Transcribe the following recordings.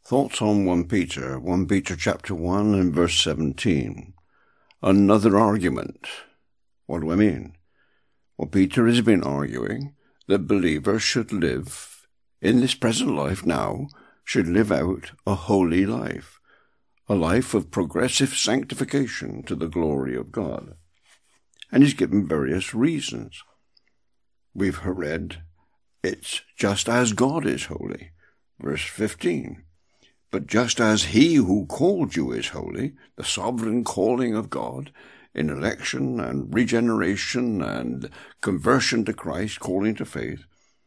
Thoughts on 1 Peter chapter 1 and verse 17. Another argument. What do I mean? Well, Peter has been arguing that believers should live, in this present life now, should live out a holy life, a life of progressive sanctification to the glory of God. And he's given various reasons. We've read, it's just as God is holy. Verse 15. But just as he who called you is holy, the sovereign calling of God, in election and regeneration and conversion to Christ, calling to faith,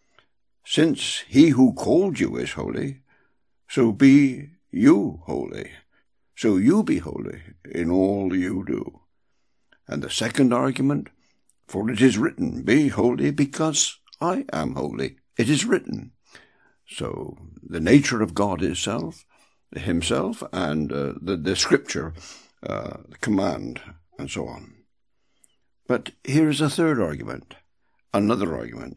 since he who called you is holy, so be you holy. So you be holy in all you do. And the second argument, for it is written, be holy because I am holy. It is written. So the nature of God himself, and the scripture, command, and so on. But here is a third argument, another argument.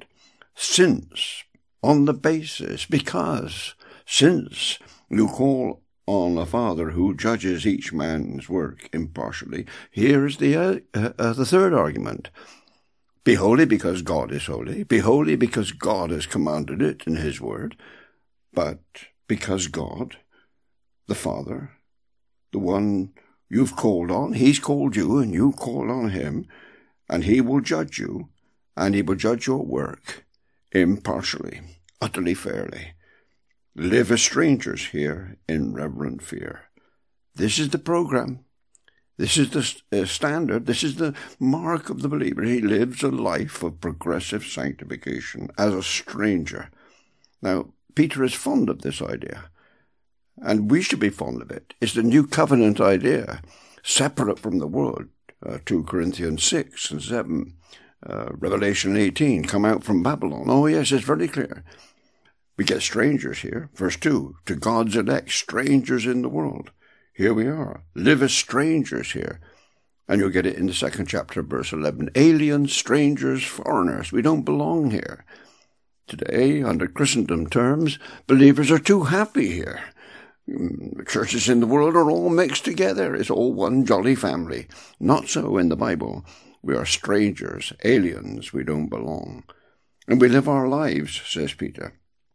Since, on the basis, because, since you call on a Father who judges each man's work impartially, here is the third argument. Be holy because God is holy. Be holy because God has commanded it in his word. But because God, the Father, the one you've called on, he's called you and you called on him, and he will judge you, and he will judge your work impartially, utterly fairly. Live as strangers here in reverent fear. This is the program. This is the standard. This is the mark of the believer. He lives a life of progressive sanctification as a stranger. Now, Peter is fond of this idea, and we should be fond of it. It's the new covenant idea, separate from the world. 2 Corinthians 6 and 7, Revelation 18, come out from Babylon. Oh yes, it's very clear. We get strangers here. Verse 2, to God's elect, strangers in the world. Here we are. Live as strangers here. And you'll get it in the 2nd chapter, verse 11. Aliens, strangers, foreigners. We don't belong here. Today, under Christendom terms, believers are too happy here. The churches in the world are all mixed together. It's all one jolly family. Not so in the Bible. We are strangers, aliens. We don't belong. And we live our lives, says Peter.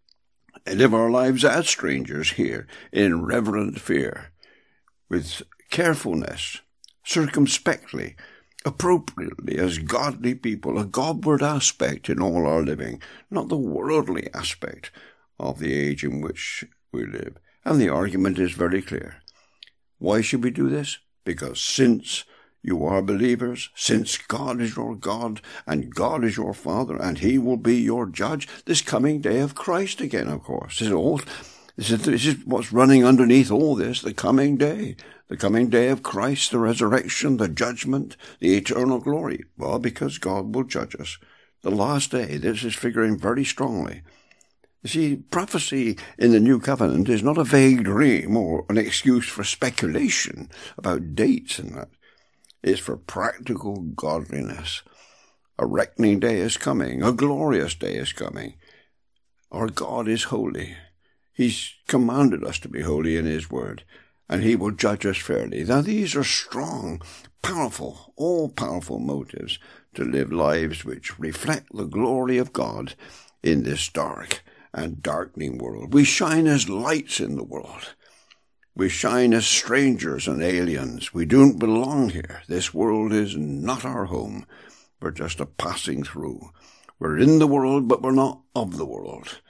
Live our lives as strangers here, in reverent fear, with carefulness, circumspectly, appropriately, as godly people, a Godward aspect in all our living, not the worldly aspect of the age in which we live. And the argument is very clear. Why should we do this? Because since you are believers, since God is your God, and God is your Father, and he will be your judge, this coming day of Christ again, of course. This is what's running underneath all this, the coming day of Christ, the resurrection, the judgment, the eternal glory. Well, because God will judge us. The last day, this is figuring very strongly. You see, prophecy in the New Covenant is not a vague dream or an excuse for speculation about dates and that. It's for practical godliness. A reckoning day is coming. A glorious day is coming. Our God is holy. He's commanded us to be holy in his word, and he will judge us fairly. Now, these are strong, powerful, all-powerful motives to live lives which reflect the glory of God in this dark and darkening world. We shine as lights in the world. We shine as strangers and aliens. We don't belong here. This world is not our home. We're just a passing through. We're in the world, but we're not of the world.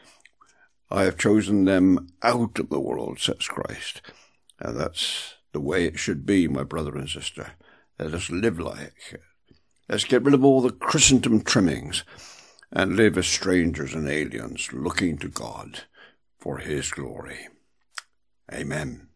I have chosen them out of the world, says Christ. And that's the way it should be, my brother and sister. Let us live like it. Let's get rid of all the Christendom trimmings and live as strangers and aliens, looking to God for his glory. Amen.